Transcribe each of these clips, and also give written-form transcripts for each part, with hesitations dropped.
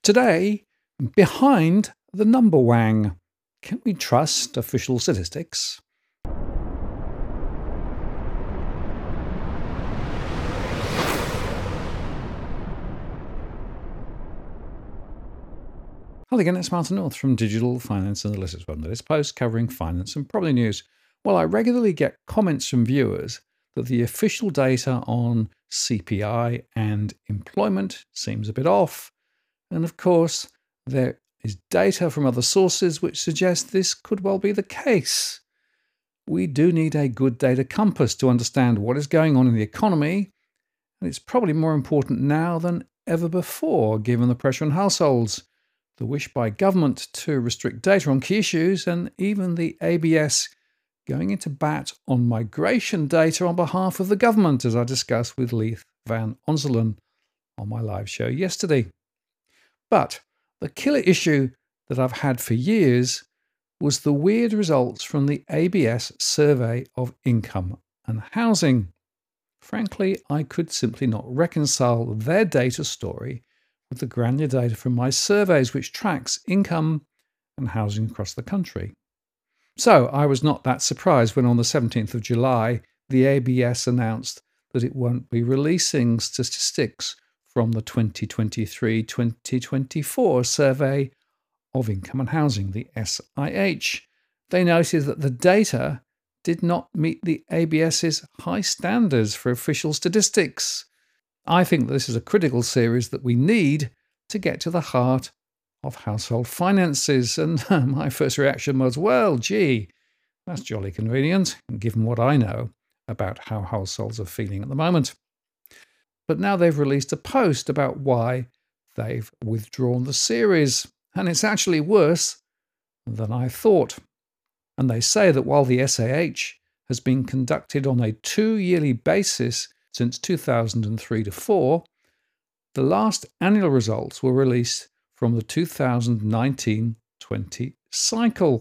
Today, behind the number wang. Can we trust official statistics? Hello again, it's Martin North from Digital Finance Analytics, one that is post covering finance and property news. Well, I regularly get comments from viewers that the official data on CPI and employment seems a bit off. And of course, there is data from other sources which suggest this could well be the case. We do need a good data compass to understand what is going on in the economy, and it's probably more important now than ever before, given the pressure on households, the wish by government to restrict data on key issues, and even the ABS going into bat on migration data on behalf of the government, as I discussed with Leith Van Onselen on my live show yesterday. But the killer issue that I've had for years was the weird results from the ABS survey of income and housing. Frankly, I could simply not reconcile their data story with the granular data from my surveys, which tracks income and housing across the country. So I was not that surprised when on the 17th of July, the ABS announced that it won't be releasing statistics from the 2023-2024 survey of income and housing, the SIH. They noted that the data did not meet the ABS's high standards for official statistics. I think this is a critical series that we need to get to the heart of household finances. And my first reaction was, well, gee, that's jolly convenient, given what I know about how households are feeling at the moment. But now they've released a post about why they've withdrawn the series. And it's actually worse than I thought. And they say that while the SIH has been conducted on a 2-yearly basis since 2003 to 4, the last annual results were released from the 2019-20 cycle.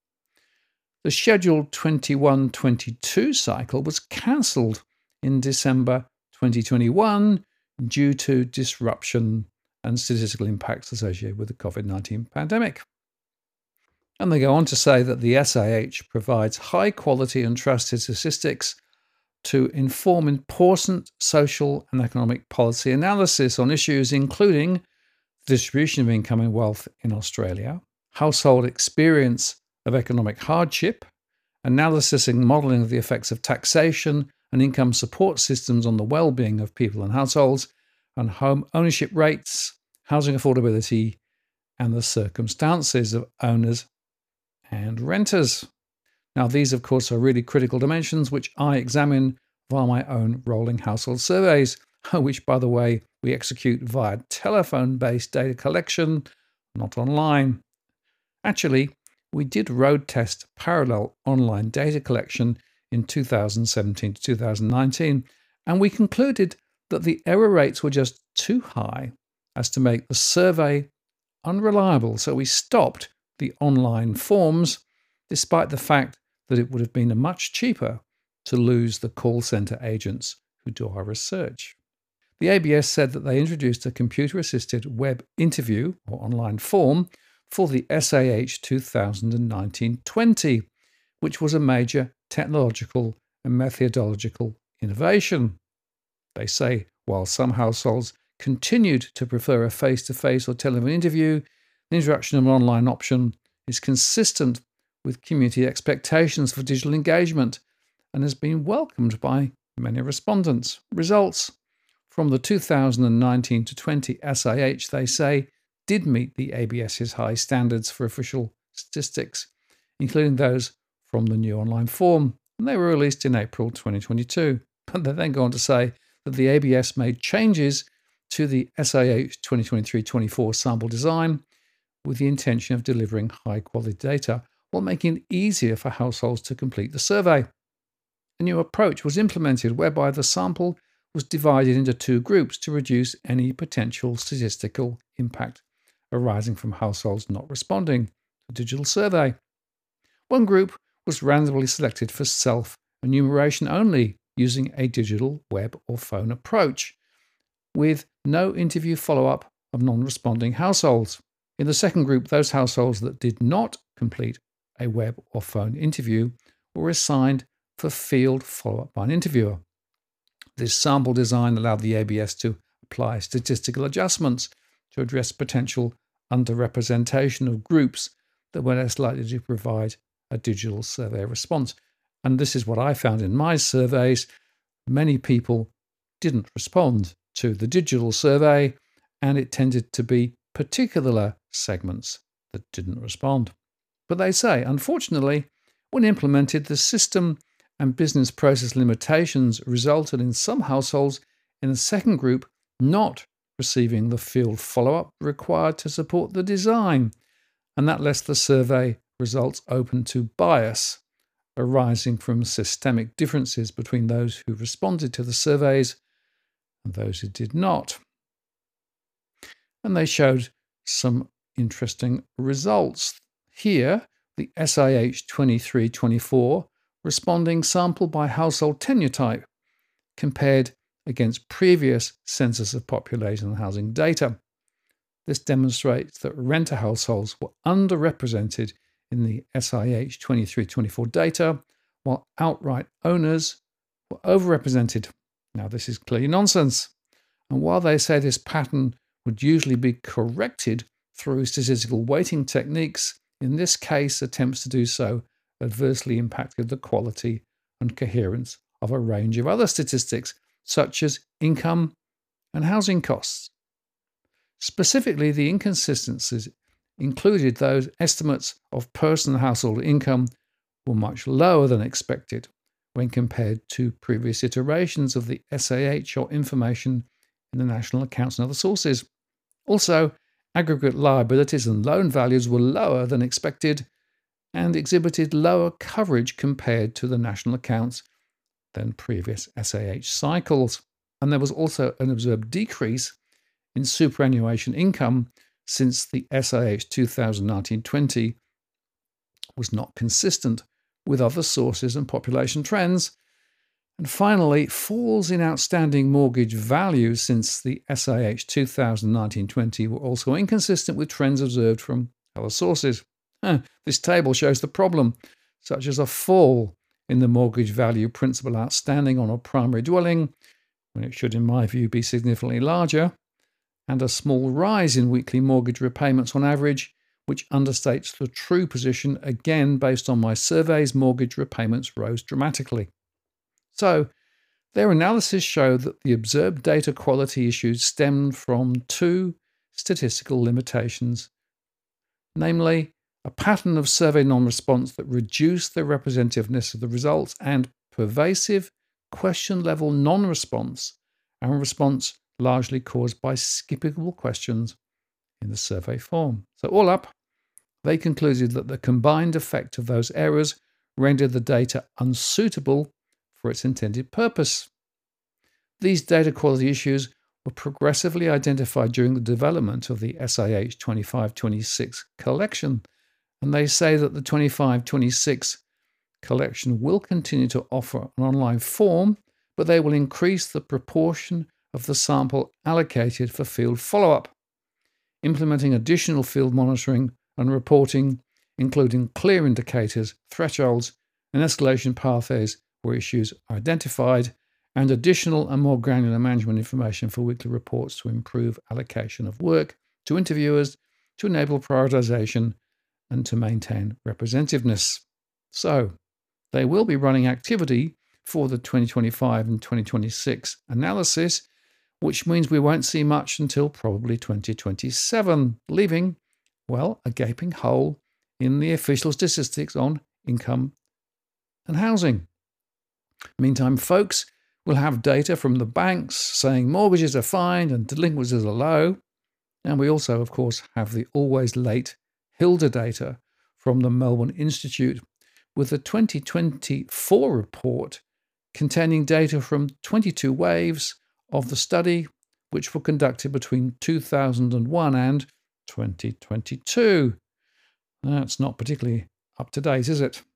The scheduled 21-22 cycle was cancelled in December 2021 due to disruption and statistical impacts associated with the COVID-19 pandemic. And they go on to say that the SIH provides high quality and trusted statistics to inform important social and economic policy analysis on issues including the distribution of income and wealth in Australia, household experience of economic hardship, analysis and modelling of the effects of taxation and income support systems on the well-being of people and households, and home ownership rates, housing affordability, and the circumstances of owners and renters. Now, these, of course, are really critical dimensions which I examine via my own rolling household surveys, which, by the way, we execute via telephone-based data collection, not online. Actually, we did road test parallel online data collection in 2017 to 2019, and we concluded that the error rates were just too high as to make the survey unreliable. So we stopped the online forms, despite the fact that it would have been much cheaper to lose the call centre agents who do our research. The ABS said that they introduced a computer-assisted web interview or online form for the SIH 2019-20, which was a major technological and methodological innovation. They say while some households continued to prefer a face-to-face or telephone interview, the introduction of an online option is consistent with community expectations for digital engagement and has been welcomed by many respondents. Results from the 2019-20 SIH, they say, did meet the ABS's high standards for official statistics, including those from the new online form, and they were released in April 2022. But they then go on to say that the ABS made changes to the SIH 2023-24 sample design with the intention of delivering high-quality data while making it easier for households to complete the survey. A new approach was implemented whereby the sample was divided into 2 groups to reduce any potential statistical impact arising from households not responding to the digital survey. One group was randomly selected for self-enumeration only using a digital web or phone approach, with no interview follow-up of non-responding households. In the second group, those households that did not complete a web or phone interview were assigned for field follow-up by an interviewer. This sample design allowed the ABS to apply statistical adjustments to address potential underrepresentation of groups that were less likely to provide a digital survey response. And this is what I found in my surveys. Many people didn't respond to the digital survey, and it tended to be particular segments that didn't respond. But they say, unfortunately, when implemented, the system and business process limitations resulted in some households in the second group not receiving the field follow-up required to support the design, and that left the survey results open to bias arising from systemic differences between those who responded to the surveys and those who did not. And they showed some interesting results. Here, the SIH 2324 responding sample by household tenure type compared against previous census of population and housing data. This demonstrates that renter households were underrepresented in the SIH 2324 data, while outright owners were overrepresented. Now, this is clearly nonsense. And while they say this pattern would usually be corrected through statistical weighting techniques, in this case, attempts to do so adversely impacted the quality and coherence of a range of other statistics, such as income and housing costs. Specifically, the inconsistencies included those estimates of personal household income were much lower than expected when compared to previous iterations of the SAH or information in the national accounts and other sources. Also, aggregate liabilities and loan values were lower than expected and exhibited lower coverage compared to the national accounts than previous SAH cycles. And there was also an observed decrease in superannuation income since the SIH 2019-20 was not consistent with other sources and population trends. And finally, falls in outstanding mortgage values since the SIH 2019-20 were also inconsistent with trends observed from other sources. This table shows the problem, such as a fall in the mortgage value principal outstanding on a primary dwelling, when it should, in my view, be significantly larger, and a small rise in weekly mortgage repayments on average, which understates the true position. Again, based on my surveys, mortgage repayments rose dramatically. So, their analysis showed that the observed data quality issues stemmed from two statistical limitations, namely a pattern of survey non-response that reduced the representativeness of the results and pervasive question-level non-response and response largely caused by skippable questions in the survey form. So all up, they concluded that the combined effect of those errors rendered the data unsuitable for its intended purpose. These data quality issues were progressively identified during the development of the SIH 25-26 collection, and they say that the 25-26 collection will continue to offer an online form, but they will increase the proportion of the sample allocated for field follow-up, implementing additional field monitoring and reporting, including clear indicators, thresholds, and escalation pathways where issues are identified, and additional and more granular management information for weekly reports to improve allocation of work to interviewers, to enable prioritization, and to maintain representativeness. So, they will be running activity for the 2025 and 2026 analysis, which means we won't see much until probably 2027, leaving, well, a gaping hole in the official statistics on income and housing. Meantime, folks will have data from the banks saying mortgages are fine and delinquencies are low. And we also, of course, have the always late HILDA data from the Melbourne Institute with the 2024 report containing data from 22 waves of the study, which were conducted between 2001 and 2022. That's not particularly up to date, is it?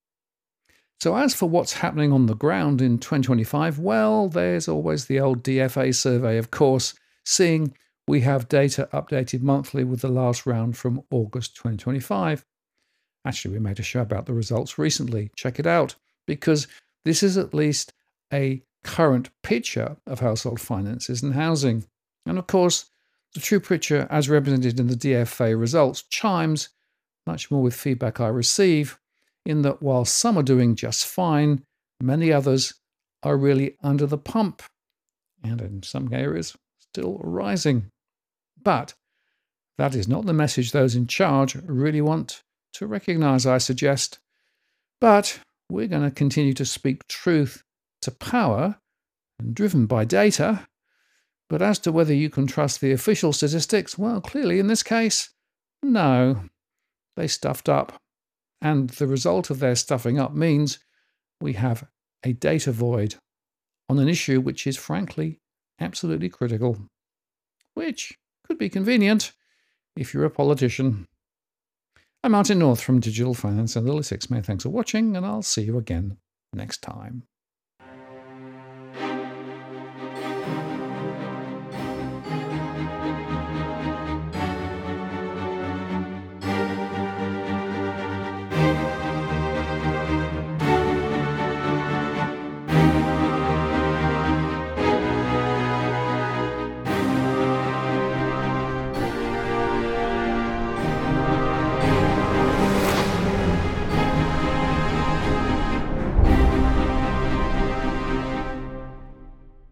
So as for what's happening on the ground in 2025, well, there's always the old DFA survey, of course, seeing we have data updated monthly with the last round from August 2025. Actually, we made a show about the results recently. Check it out, because this is at least a current picture of household finances and housing. And of course, the true picture as represented in the DFA results chimes much more with feedback I receive, in that while some are doing just fine, many others are really under the pump, and in some areas still rising. But that is not the message those in charge really want to recognize, I suggest. But we're going to continue to speak truth to power, and driven by data. But as to whether you can trust the official statistics, well, clearly in this case, no. They stuffed up. And the result of their stuffing up means we have a data void on an issue which is frankly absolutely critical, which could be convenient if you're a politician. I'm Martin North from Digital Finance Analytics. Many thanks for watching, and I'll see you again next time.